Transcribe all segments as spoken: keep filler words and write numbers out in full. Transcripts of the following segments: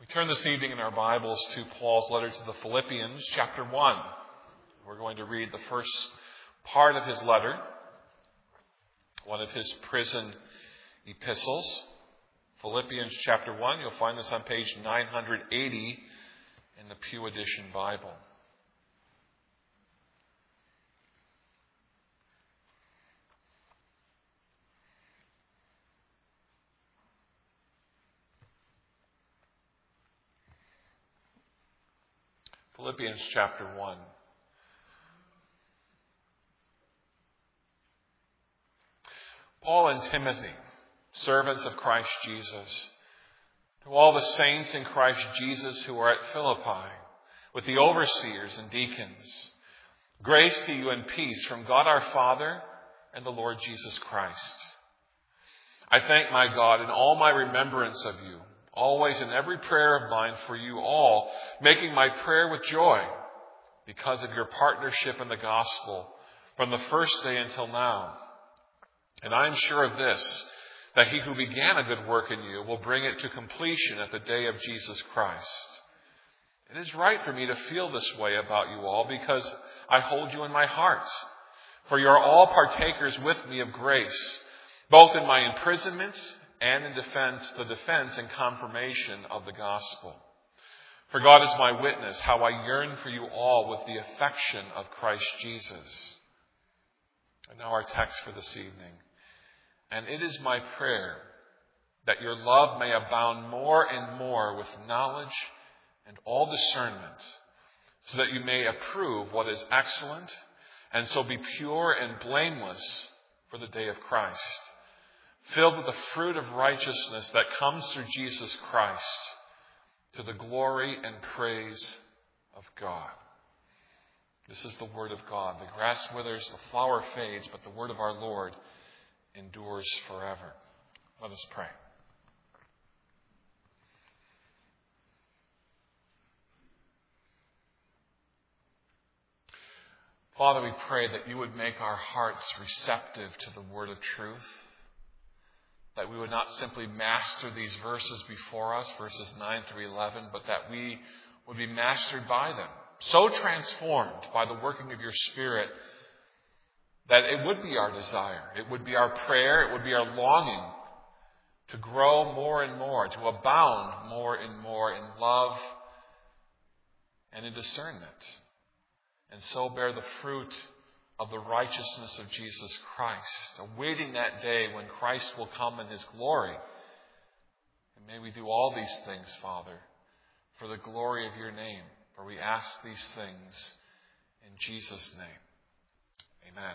Turn this evening in our Bibles to Paul's letter to the Philippians, chapter one. We're going to read the first part of his letter, one of his prison epistles. Philippians chapter one, you'll find this on page nine eighty in the Pew Edition Bible. Philippians chapter one. Paul and Timothy, servants of Christ Jesus, to all the saints in Christ Jesus who are at Philippi, with the overseers and deacons, grace to you and peace from God our Father and the Lord Jesus Christ. I thank my God in all my remembrance of you, always in every prayer of mine for you all, making my prayer with joy because of your partnership in the gospel from the first day until now. And I am sure of this, that he who began a good work in you will bring it to completion at the day of Jesus Christ. It is right for me to feel this way about you all because I hold you in my heart. For you are all partakers with me of grace, both in my imprisonment and in defense, the defense and confirmation of the gospel. For God is my witness, how I yearn for you all with the affection of Christ Jesus. And now our text for this evening. And it is my prayer that your love may abound more and more with knowledge and all discernment, so that you may approve what is excellent, and so be pure and blameless for the day of Christ, filled with the fruit of righteousness that comes through Jesus Christ, to the glory and praise of God. This is the word of God. The grass withers, the flower fades, but the word of our Lord endures forever. Let us pray. Father, we pray that you would make our hearts receptive to the word of truth, that we would not simply master these verses before us, verses nine through eleven, but that we would be mastered by them, so transformed by the working of your Spirit that it would be our desire, it would be our prayer, it would be our longing to grow more and more, to abound more and more in love and in discernment, and so bear the fruit of the righteousness of Jesus Christ, awaiting that day when Christ will come in his glory. And may we do all these things, Father, for the glory of your name, for we ask these things in Jesus' name. Amen.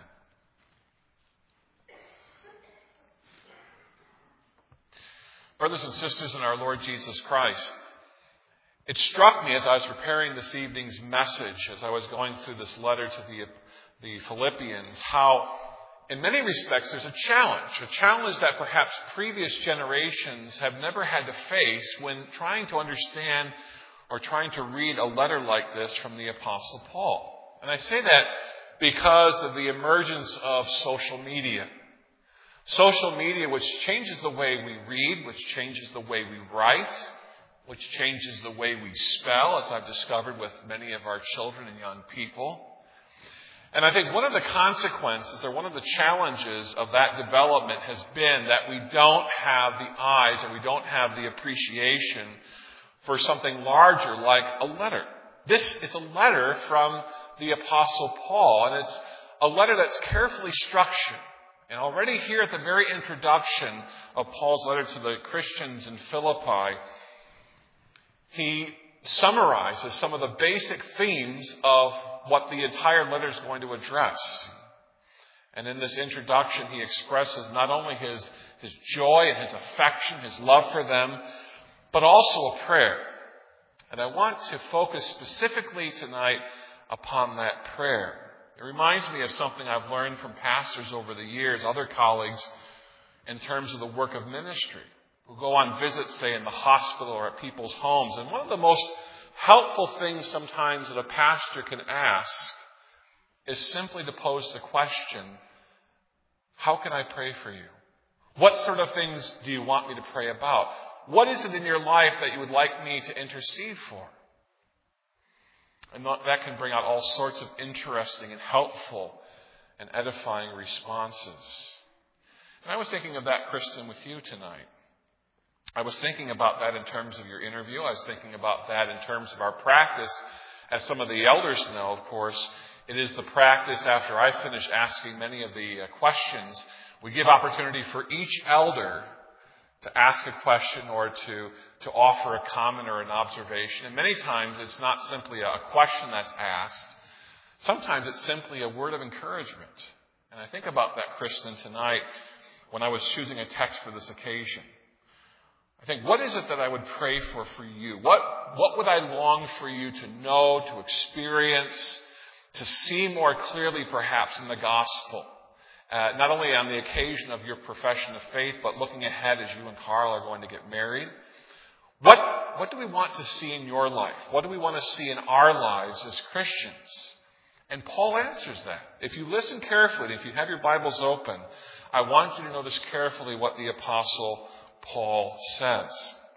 Brothers and sisters in our Lord Jesus Christ, it struck me as I was preparing this evening's message, as I was going through this letter to the, the Philippians, how in many respects there's a challenge, a challenge that perhaps previous generations have never had to face when trying to understand or trying to read a letter like this from the Apostle Paul. And I say that because of the emergence of social media. Social media, which changes the way we read, which changes the way we write, which changes the way we spell, as I've discovered with many of our children and young people. And I think one of the consequences or one of the challenges of that development has been that we don't have the eyes and we don't have the appreciation for something larger like a letter. This is a letter from the Apostle Paul, and it's a letter that's carefully structured. And already here at the very introduction of Paul's letter to the Christians in Philippi, he summarizes some of the basic themes of what the entire letter is going to address. And in this introduction, he expresses not only his, his joy and his affection, his love for them, but also a prayer. And I want to focus specifically tonight upon that prayer. It reminds me of something I've learned from pastors over the years, other colleagues, in terms of the work of ministry, who go on visits, say, in the hospital or at people's homes. And one of the most helpful things sometimes that a pastor can ask is simply to pose the question, how can I pray for you? What sort of things do you want me to pray about? What is it in your life that you would like me to intercede for? And that can bring out all sorts of interesting and helpful and edifying responses. And I was thinking of that, Kristen, with you tonight. I was thinking about that in terms of your interview. I was thinking about that in terms of our practice. As some of the elders know, of course, it is the practice after I finish asking many of the uh, questions, we give opportunity for each elder to ask a question or to, to offer a comment or an observation. And many times it's not simply a question that's asked. Sometimes it's simply a word of encouragement. And I think about that, Kristen, tonight when I was choosing a text for this occasion. I think, what is it that I would pray for for you? What, what would I long for you to know, to experience, to see more clearly perhaps in the gospel? Uh, not only on the occasion of your profession of faith, but looking ahead as you and Carl are going to get married. What, what do we want to see in your life? What do we want to see in our lives as Christians? And Paul answers that. If you listen carefully, if you have your Bibles open, I want you to notice carefully what the Apostle Paul says.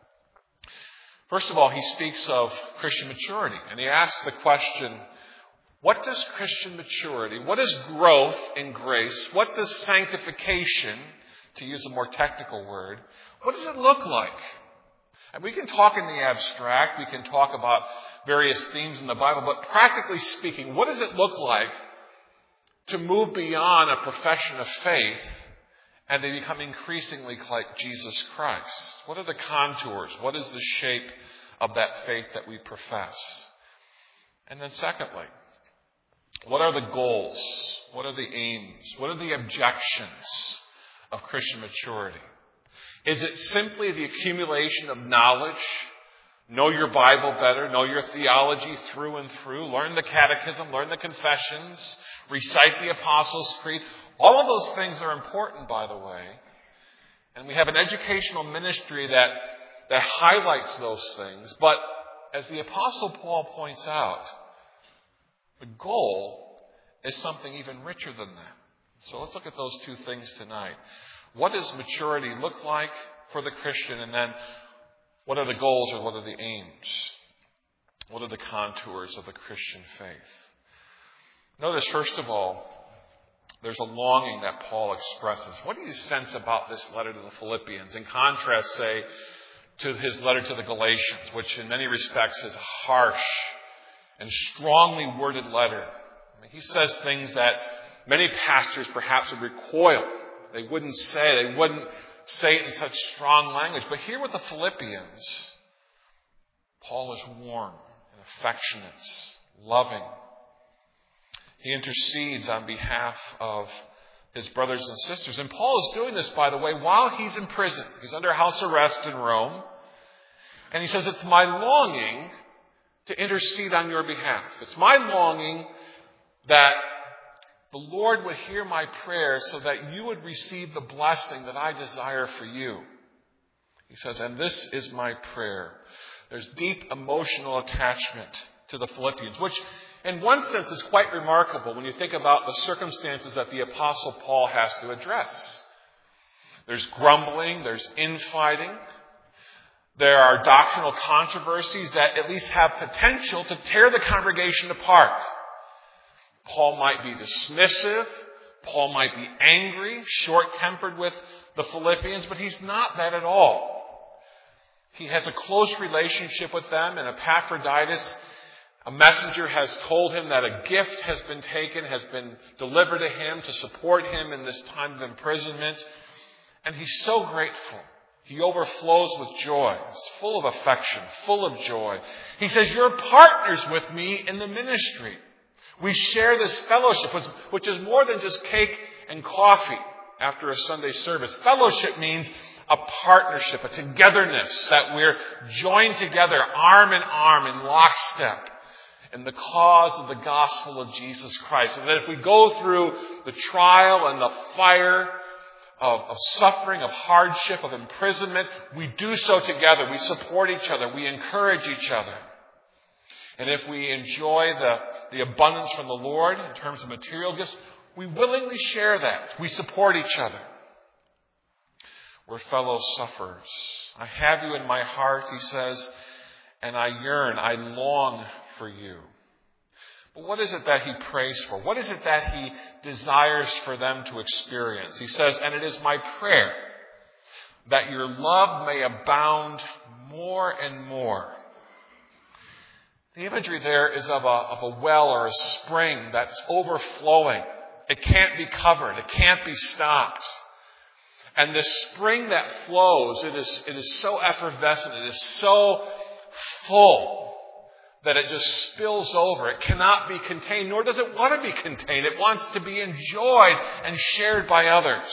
First of all, he speaks of Christian maturity, and he asks the question, what does Christian maturity, what is growth in grace, what does sanctification, to use a more technical word, what does it look like? And we can talk in the abstract, we can talk about various themes in the Bible, but practically speaking, what does it look like to move beyond a profession of faith and to become increasingly like Jesus Christ? What are the contours? What is the shape of that faith that we profess? And then secondly, what are the goals? What are the aims? What are the objections of Christian maturity? Is it simply the accumulation of knowledge? Know your Bible better, know your theology through and through, learn the catechism, learn the confessions, recite the Apostles' Creed. All of those things are important, by the way. And we have an educational ministry that, that highlights those things. But as the Apostle Paul points out, the goal is something even richer than that. So let's look at those two things tonight. What does maturity look like for the Christian? And then what are the goals or what are the aims? What are the contours of the Christian faith? Notice, first of all, there's a longing that Paul expresses. What do you sense about this letter to the Philippians? In contrast, say, to his letter to the Galatians, which in many respects is a harsh and strongly worded letter. I mean, he says things that many pastors perhaps would recoil. They wouldn't say, they wouldn't say it in such strong language. But here with the Philippians, Paul is warm and affectionate, loving. He intercedes on behalf of his brothers and sisters. And Paul is doing this, by the way, while he's in prison. He's under house arrest in Rome. And he says, it's my longing to intercede on your behalf. It's my longing that the Lord would hear my prayer so that you would receive the blessing that I desire for you. He says, and this is my prayer. There's deep emotional attachment to the Philippians, which in one sense is quite remarkable when you think about the circumstances that the Apostle Paul has to address. There's grumbling, there's infighting. There are doctrinal controversies that at least have potential to tear the congregation apart. Paul might be dismissive. Paul might be angry, short-tempered with the Philippians, but he's not that at all. He has a close relationship with them, and Epaphroditus, a messenger, has told him that a gift has been taken, has been delivered to him to support him in this time of imprisonment. And he's so grateful. He overflows with joy. He's full of affection, full of joy. He says, you're partners with me in the ministry. We share this fellowship, which is more than just cake and coffee after a Sunday service. Fellowship means a partnership, a togetherness, that we're joined together arm in arm in lockstep in the cause of the gospel of Jesus Christ. And that if we go through the trial and the fire of, of suffering, of hardship, of imprisonment, we do so together. We support each other. We encourage each other. And if we enjoy the, the abundance from the Lord in terms of material gifts, we willingly share that. We support each other. We're fellow sufferers. I have you in my heart, he says, and I yearn, I long for you. But what is it that he prays for? What is it that he desires for them to experience? He says, and it is my prayer that your love may abound more and more. The imagery there is of a, of a well or a spring that's overflowing. It can't be covered. It can't be stopped. And this spring that flows, it is, it is so effervescent. It is so full that it just spills over. It cannot be contained, nor does it want to be contained. It wants to be enjoyed and shared by others.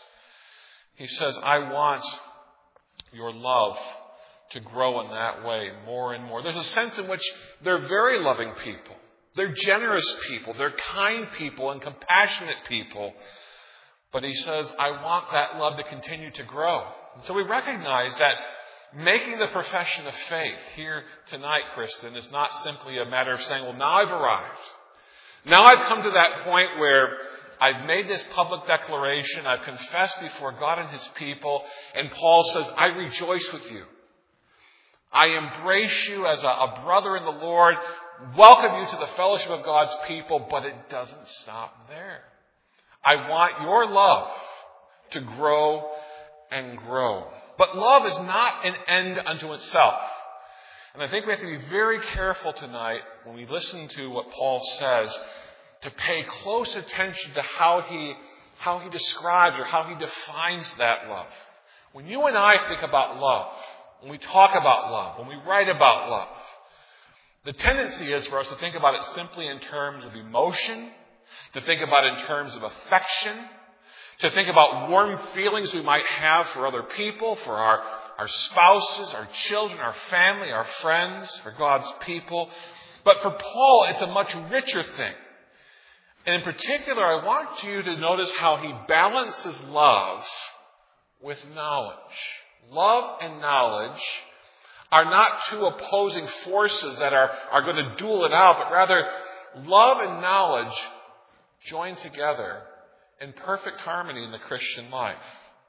He says, I want your love to grow in that way more and more. There's a sense in which they're very loving people. They're generous people. They're kind people and compassionate people. But he says, I want that love to continue to grow. And so we recognize that making the profession of faith here tonight, Kristen, is not simply a matter of saying, well, now I've arrived. Now I've come to that point where I've made this public declaration. I've confessed before God and his people. And Paul says, I rejoice with you. I embrace you as a, a brother in the Lord, welcome you to the fellowship of God's people, but it doesn't stop there. I want your love to grow and grow. But love is not an end unto itself. And I think we have to be very careful tonight when we listen to what Paul says to pay close attention to how he, how he describes or how he defines that love. When you and I think about love, when we talk about love, when we write about love, the tendency is for us to think about it simply in terms of emotion, to think about it in terms of affection, to think about warm feelings we might have for other people, for our, our spouses, our children, our family, our friends, for God's people. But for Paul, it's a much richer thing. And in particular, I want you to notice how he balances love with knowledge. Love and knowledge are not two opposing forces that are, are going to duel it out, but rather love and knowledge join together in perfect harmony in the Christian life.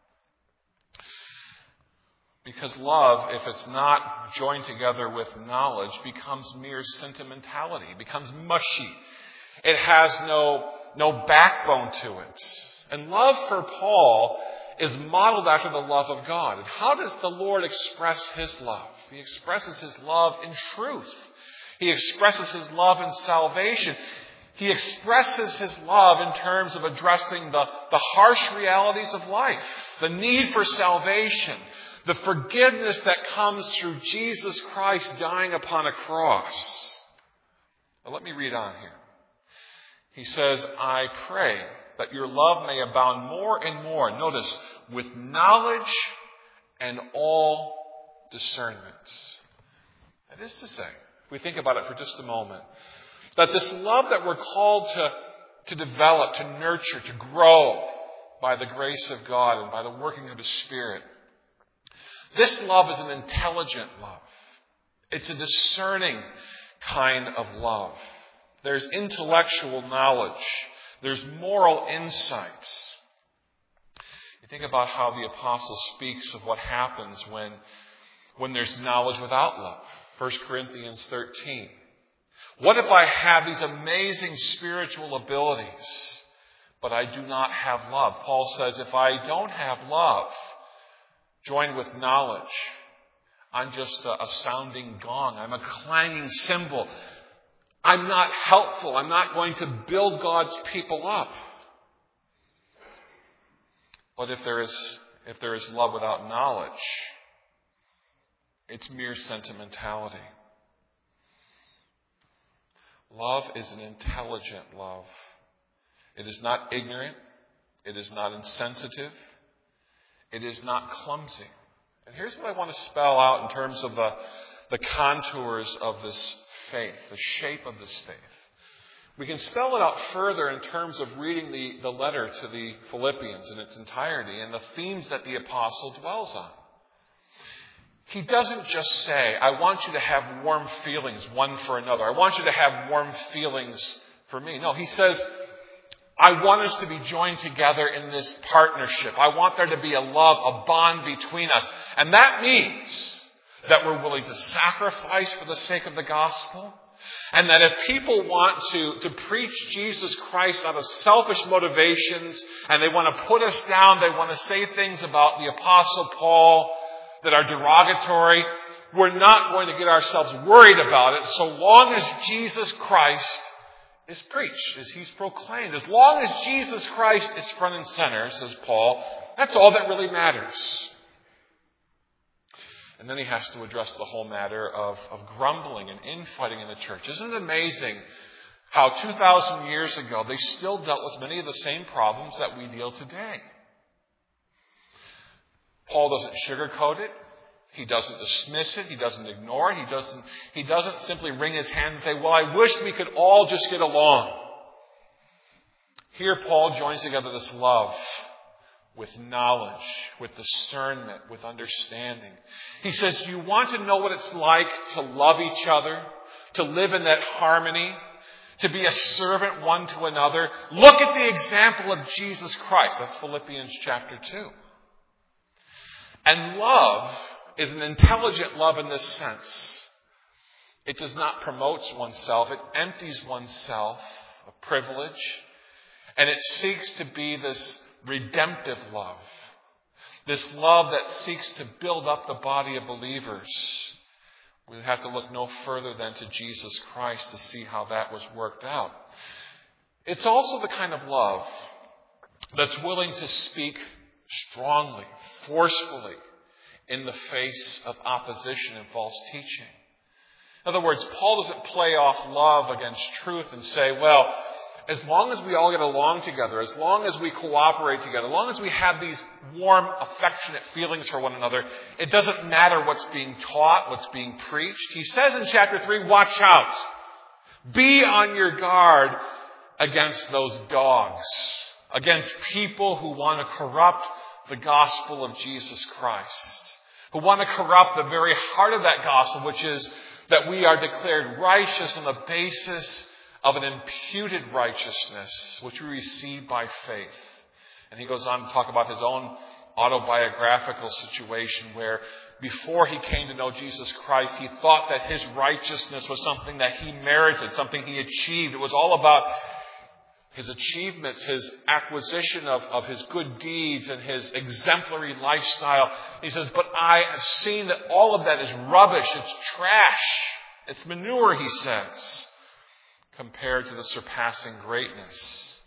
Because love, if it's not joined together with knowledge, becomes mere sentimentality, becomes mushy. It has no, no backbone to it. And love for Paul is modeled after the love of God. And how does the Lord express his love? He expresses his love in truth. He expresses his love in salvation. He expresses his love in terms of addressing the, the harsh realities of life, the need for salvation, the forgiveness that comes through Jesus Christ dying upon a cross. Now, let me read on here. He says, I pray that your love may abound more and more, notice, with knowledge and all discernment. That is to say, if we think about it for just a moment, that this love that we're called to, to develop, to nurture, to grow by the grace of God and by the working of His Spirit, this love is an intelligent love. It's a discerning kind of love. There's intellectual knowledge. There's moral insights. You think about how the apostle speaks of what happens when, when there's knowledge without love. First Corinthians thirteen. What if I have these amazing spiritual abilities, but I do not have love? Paul says, if I don't have love, joined with knowledge, I'm just a, a sounding gong. I'm a clanging cymbal. I'm not helpful. I'm not going to build God's people up. But if there is, if there is love without knowledge, it's mere sentimentality. Love is an intelligent love. It is not ignorant. It is not insensitive. It is not clumsy. And here's what I want to spell out in terms of the, the contours of this faith, the shape of this faith. We can spell it out further in terms of reading the, the letter to the Philippians in its entirety and the themes that the apostle dwells on. He doesn't just say, I want you to have warm feelings one for another. I want you to have warm feelings for me. No, he says, I want us to be joined together in this partnership. I want there to be a love, a bond between us. And that means that we're willing to sacrifice for the sake of the gospel. And that if people want to, to preach Jesus Christ out of selfish motivations, and they want to put us down, they want to say things about the Apostle Paul that are derogatory, we're not going to get ourselves worried about it so long as Jesus Christ is preached, as he's proclaimed. As long as Jesus Christ is front and center, says Paul, that's all that really matters. And then he has to address the whole matter of, of grumbling and infighting in the church. Isn't it amazing how two thousand years ago they still dealt with many of the same problems that we deal today? Paul doesn't sugarcoat it. He doesn't dismiss it. He doesn't ignore it. He doesn't, he doesn't simply wring his hands and say, well, I wish we could all just get along. Here Paul joins together this love with knowledge, with discernment, with understanding. He says, you want to know what it's like to love each other, to live in that harmony, to be a servant one to another? Look at the example of Jesus Christ. That's Philippians chapter two. And love is an intelligent love in this sense. It does not promote oneself. It empties oneself of privilege. And it seeks to be this redemptive love. This love that seeks to build up the body of believers. We have to look no further than to Jesus Christ to see how that was worked out. It's also the kind of love that's willing to speak strongly, forcefully, in the face of opposition and false teaching. In other words, Paul doesn't play off love against truth and say, well, as long as we all get along together, as long as we cooperate together, as long as we have these warm, affectionate feelings for one another, it doesn't matter what's being taught, what's being preached. He says in chapter three, watch out. Be on your guard against those dogs, against people who want to corrupt the gospel of Jesus Christ, who want to corrupt the very heart of that gospel, which is that we are declared righteous on the basis of an imputed righteousness, which we receive by faith. And he goes on to talk about his own autobiographical situation where before he came to know Jesus Christ, he thought that his righteousness was something that he merited, something he achieved. It was all about his achievements, his acquisition of, of his good deeds and his exemplary lifestyle. He says, but I have seen that all of that is rubbish. It's trash. It's manure, he says, compared to the surpassing greatness.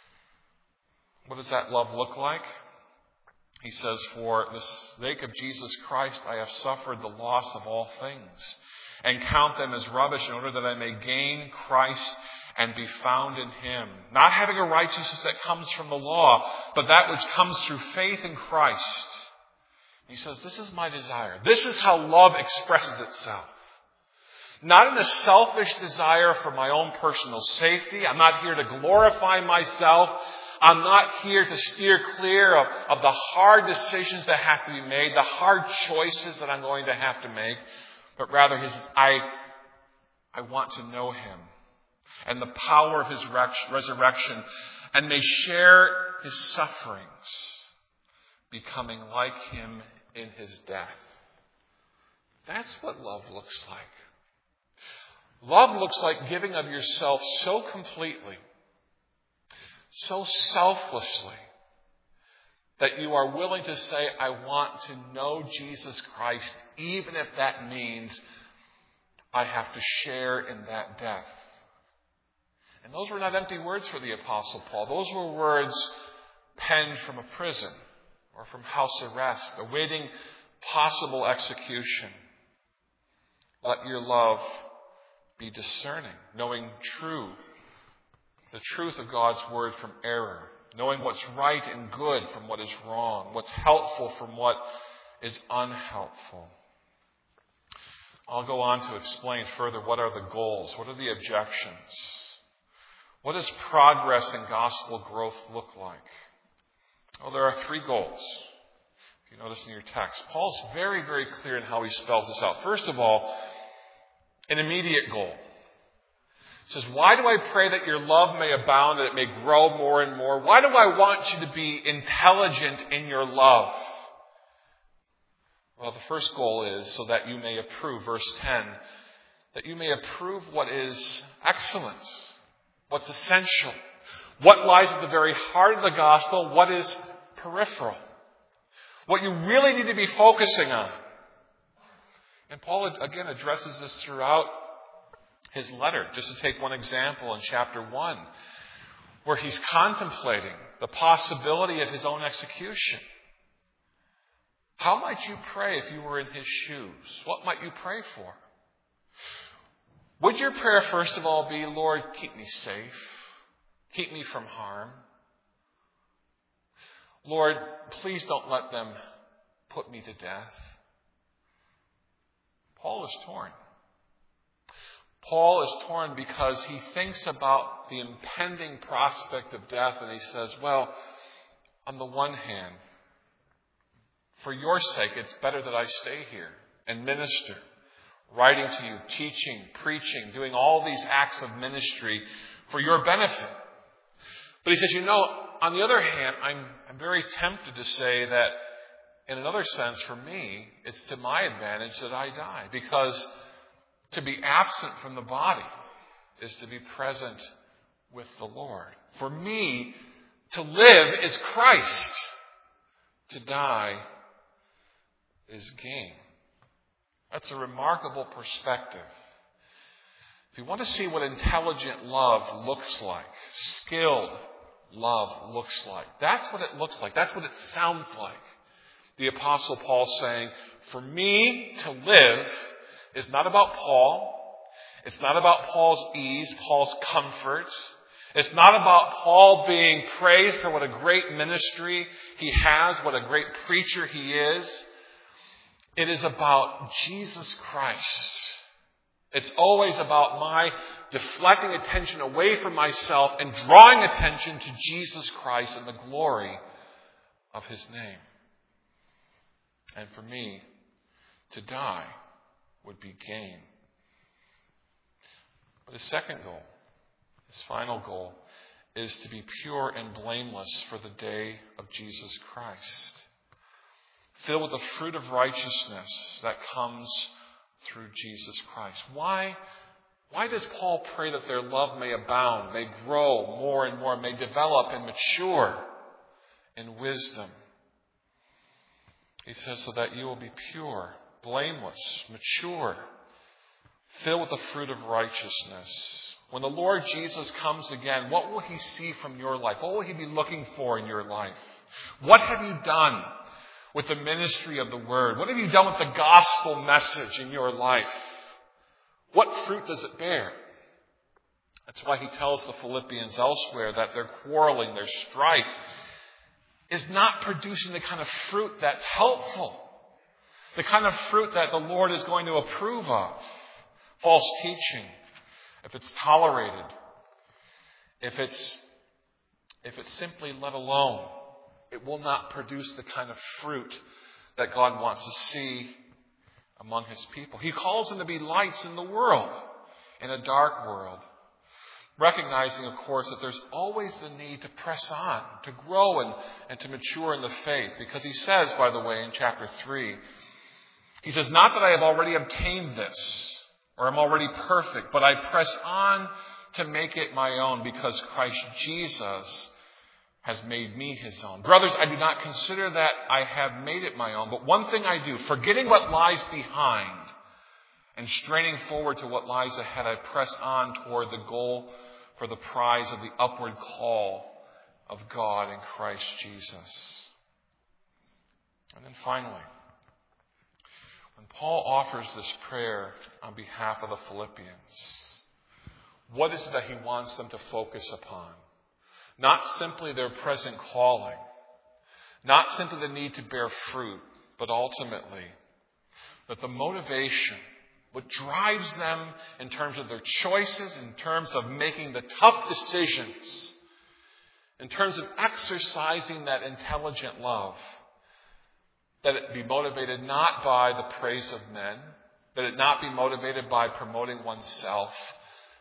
What does that love look like? He says, for the sake of Jesus Christ, I have suffered the loss of all things and count them as rubbish in order that I may gain Christ and be found in him. Not having a righteousness that comes from the law, but that which comes through faith in Christ. He says, this is my desire. This is how love expresses itself. Not in a selfish desire for my own personal safety. I'm not here to glorify myself. I'm not here to steer clear of, of the hard decisions that have to be made, the hard choices that I'm going to have to make. But rather, he says, I, I want to know him and the power of his resurrection, and may share his sufferings, becoming like him in his death. That's what love looks like. Love looks like giving of yourself so completely, so selflessly, that you are willing to say, I want to know Jesus Christ, even if that means I have to share in that death. And those were not empty words for the Apostle Paul. Those were words penned from a prison or from house arrest, awaiting possible execution. Let your love be discerning, knowing true, the truth of God's word from error, knowing what's right and good from what is wrong, what's helpful from what is unhelpful. I'll go on to explain further what are the goals, what are the objections. What does progress in gospel growth look like? Well, there are three goals. If you notice in your text, Paul's very, very clear in how he spells this out. First of all, an immediate goal. He says, why do I pray that your love may abound, that it may grow more and more? Why do I want you to be intelligent in your love? Well, the first goal is so that you may approve, verse ten, that you may approve what is excellent, what's essential, what lies at the very heart of the gospel, what is peripheral, what you really need to be focusing on. And Paul, again, addresses this throughout his letter. Just to take one example in chapter one, where he's contemplating the possibility of his own execution. How might you pray if you were in his shoes? What might you pray for? Would your prayer, first of all, be, Lord, keep me safe. Keep me from harm. Lord, please don't let them put me to death. Paul is torn. Paul is torn because he thinks about the impending prospect of death, and he says, well, on the one hand, for your sake, it's better that I stay here and minister, writing to you, teaching, preaching, doing all these acts of ministry for your benefit. But he says, you know, on the other hand, I'm, I'm very tempted to say that in another sense, for me, it's to my advantage that I die, because to be absent from the body is to be present with the Lord. For me, to live is Christ. To die is gain. That's a remarkable perspective. If you want to see what intelligent love looks like, skilled love looks like, that's what it looks like. That's what it sounds like. The Apostle Paul saying, for me to live is not about Paul. It's not about Paul's ease, Paul's comfort. It's not about Paul being praised for what a great ministry he has, what a great preacher he is. It is about Jesus Christ. It's always about my deflecting attention away from myself and drawing attention to Jesus Christ and the glory of his name. And for me, to die would be gain. But his second goal, his final goal, is to be pure and blameless for the day of Jesus Christ. Filled with the fruit of righteousness that comes through Jesus Christ. Why, why does Paul pray that their love may abound, may grow more and more, may develop and mature in wisdom? He says, so that you will be pure, blameless, mature, filled with the fruit of righteousness. When the Lord Jesus comes again, what will he see from your life? What will he be looking for in your life? What have you done with the ministry of the Word? What have you done with the gospel message in your life? What fruit does it bear? That's why he tells the Philippians elsewhere that their quarreling, their strife, is not producing the kind of fruit that's helpful. The kind of fruit that the Lord is going to approve of. False teaching, if it's tolerated, if it's, if it's simply let alone, it will not produce the kind of fruit that God wants to see among his people. He calls them to be lights in the world, in a dark world. Recognizing, of course, that there's always the need to press on, to grow and, and to mature in the faith. Because he says, by the way, in chapter three, he says, not that I have already obtained this, or I'm already perfect, but I press on to make it my own, because Christ Jesus has made me his own. Brothers, I do not consider that I have made it my own, but one thing I do, forgetting what lies behind and straining forward to what lies ahead, I press on toward the goal for the prize of the upward call of God in Christ Jesus. And then finally, when Paul offers this prayer on behalf of the Philippians, what is it that he wants them to focus upon? Not simply their present calling, not simply the need to bear fruit, but ultimately that the motivation, what drives them in terms of their choices, in terms of making the tough decisions, in terms of exercising that intelligent love, that it be motivated not by the praise of men, that it not be motivated by promoting oneself,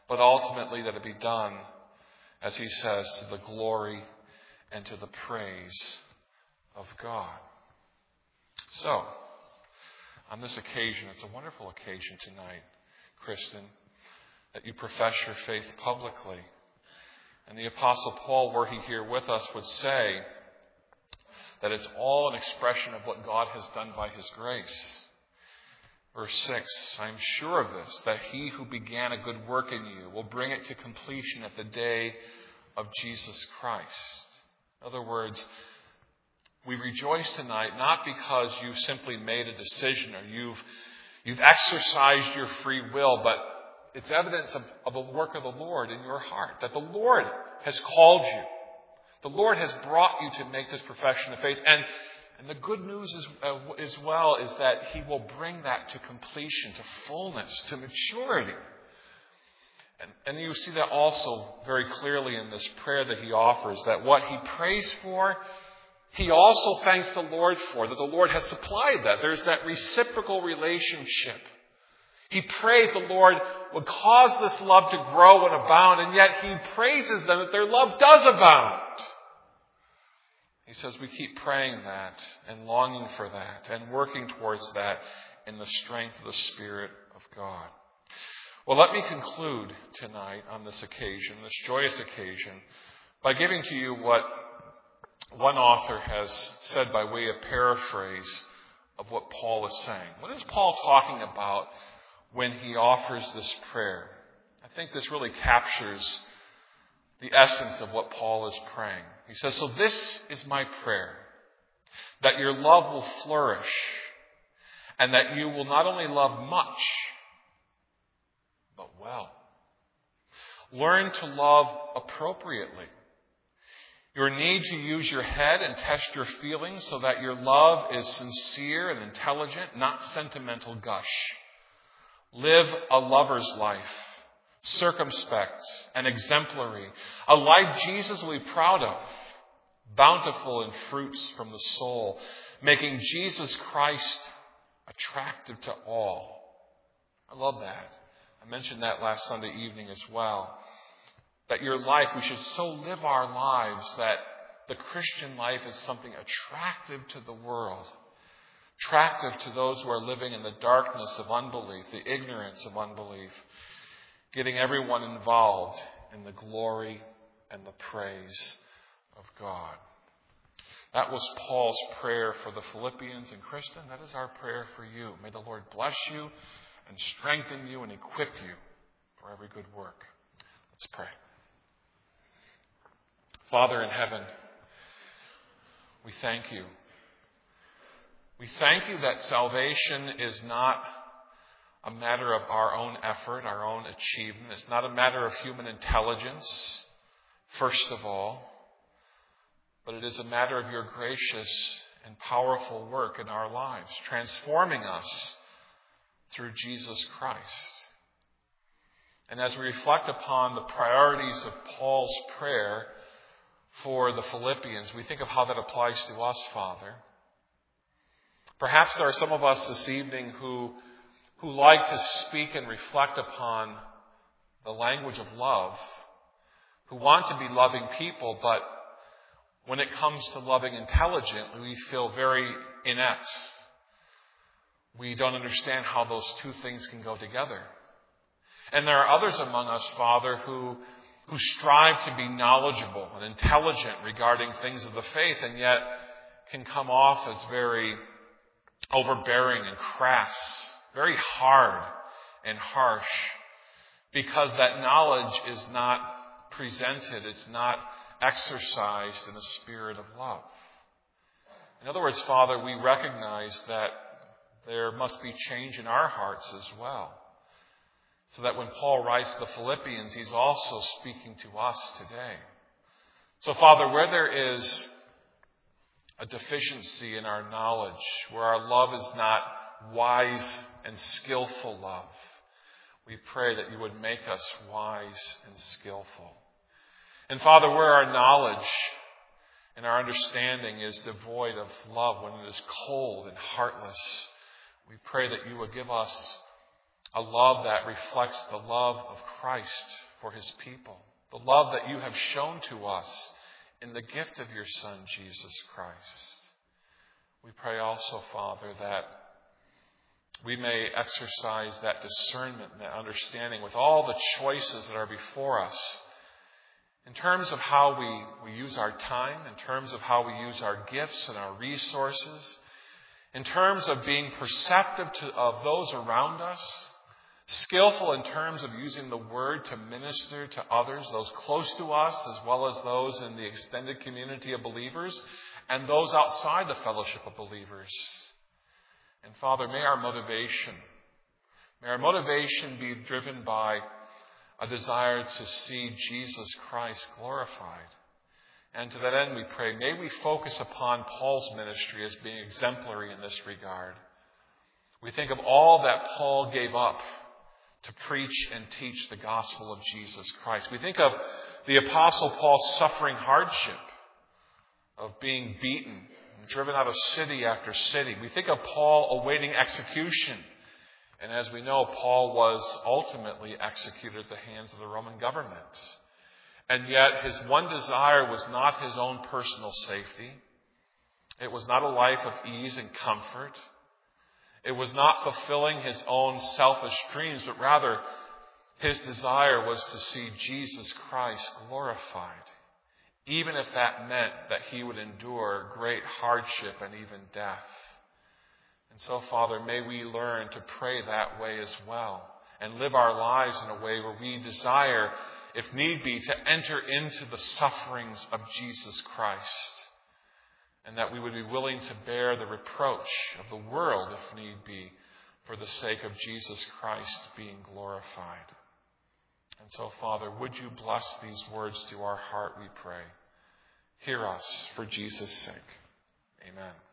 but ultimately that it be done, as he says, to the glory and to the praise of God. So, on this occasion, it's a wonderful occasion tonight, Kristen, that you profess your faith publicly. And the Apostle Paul, were he here with us, would say that it's all an expression of what God has done by his grace. Verse six, I am sure of this, that he who began a good work in you will bring it to completion at the day of Jesus Christ. In other words, we rejoice tonight not because you've simply made a decision or you've, you've exercised your free will, but it's evidence of, of the work of the Lord in your heart, that the Lord has called you. The Lord has brought you to make this profession of faith. And, and the good news is, uh, as well is that he will bring that to completion, to fullness, to maturity. And, and you see that also very clearly in this prayer that he offers, that what he prays for, he also thanks the Lord for, that the Lord has supplied that. There's that reciprocal relationship. He prays the Lord would cause this love to grow and abound, and yet he praises them that their love does abound. He says we keep praying that and longing for that and working towards that in the strength of the Spirit of God. Well, let me conclude tonight on this occasion, this joyous occasion, by giving to you what one author has said by way of paraphrase of what Paul is saying. What is Paul talking about when he offers this prayer? I think this really captures the essence of what Paul is praying. He says, so this is my prayer, that your love will flourish and that you will not only love much, but well. Learn to love appropriately. Your need to use your head and test your feelings so that your love is sincere and intelligent, not sentimental gush. Live a lover's life, circumspect and exemplary, a life Jesus will be proud of, bountiful in fruits from the soul, making Jesus Christ attractive to all. I love that. I mentioned that last Sunday evening as well. That your life, we should so live our lives that the Christian life is something attractive to the world. Attractive to those who are living in the darkness of unbelief, the ignorance of unbelief. Getting everyone involved in the glory and the praise of God. That was Paul's prayer for the Philippians. And Kristen, that is our prayer for you. May the Lord bless you and strengthen you and equip you for every good work. Let's pray. Father in heaven, we thank you. We thank you that salvation is not a matter of our own effort, our own achievement. It's not a matter of human intelligence, first of all, but it is a matter of your gracious and powerful work in our lives, transforming us through Jesus Christ. And as we reflect upon the priorities of Paul's prayer for the Philippians, we think of how that applies to us, Father. Perhaps there are some of us this evening who, who like to speak and reflect upon the language of love, who want to be loving people, but when it comes to loving intelligently, we feel very inept. We don't understand how those two things can go together. And there are others among us, Father, who, who strive to be knowledgeable and intelligent regarding things of the faith, and yet can come off as very overbearing and crass, very hard and harsh, because that knowledge is not presented, it's not exercised in a spirit of love. In other words, Father, we recognize that there must be change in our hearts as well. So that when Paul writes to the Philippians, he's also speaking to us today. So, Father, where there is a deficiency in our knowledge, where our love is not wise and skillful love, we pray that you would make us wise and skillful. And Father, where our knowledge and our understanding is devoid of love, when it is cold and heartless, we pray that you would give us a love that reflects the love of Christ for his people, the love that you have shown to us in the gift of your Son, Jesus Christ. We pray also, Father, that we may exercise that discernment and that understanding with all the choices that are before us in terms of how we, we use our time, in terms of how we use our gifts and our resources, in terms of being perceptive to, of those around us, skillful in terms of using the word to minister to others, those close to us, as well as those in the extended community of believers, and those outside the fellowship of believers. And Father, may our motivation, may our motivation be driven by a desire to see Jesus Christ glorified. And to that end, we pray, may we focus upon Paul's ministry as being exemplary in this regard. We think of all that Paul gave up to preach and teach the gospel of Jesus Christ. We think of the Apostle Paul's suffering hardship of being beaten, driven out of city after city. We think of Paul awaiting execution. And as we know, Paul was ultimately executed at the hands of the Roman government. And yet his one desire was not his own personal safety. It was not a life of ease and comfort. It was not fulfilling his own selfish dreams, but rather his desire was to see Jesus Christ glorified, even if that meant that he would endure great hardship and even death. And so, Father, may we learn to pray that way as well and live our lives in a way where we desire, if need be, to enter into the sufferings of Jesus Christ, and that we would be willing to bear the reproach of the world, if need be, for the sake of Jesus Christ being glorified. And so, Father, would you bless these words to our heart, we pray. Hear us for Jesus' sake. Amen.